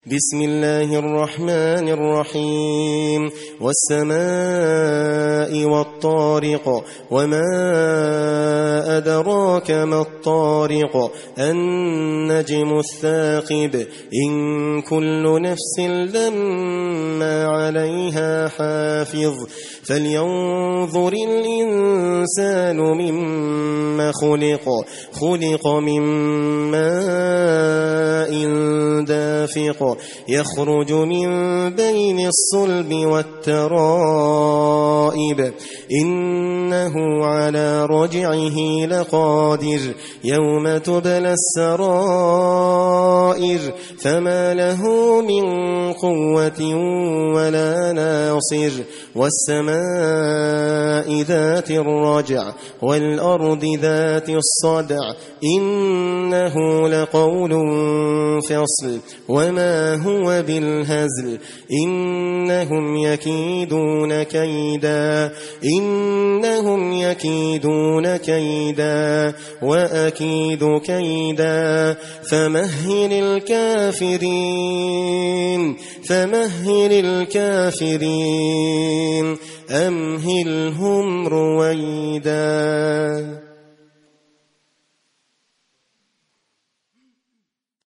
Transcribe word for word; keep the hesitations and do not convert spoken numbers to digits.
بسم الله الرحمن الرحيم والسماء والطارق وما أدراك ما الطارق النجم الثاقب إن كل نفس لما عليها حافظ فلينظر الإنسان مما خلق خلق من ماء دافق يخرج من بين الصلب والترائب إنه على رجعه لقادر يوم تبلى السرائر فما له من قوة ولا ناصر والسماء ذات الرجع والأرض ذات الصدع إنه لقول فصل وما هو بالهزل إنهم يكيدون كيدا إنهم يكيدون كيدا وأكيد كيدا فمهل الكافرين فمهل الكافرين أمهلهم رويدا.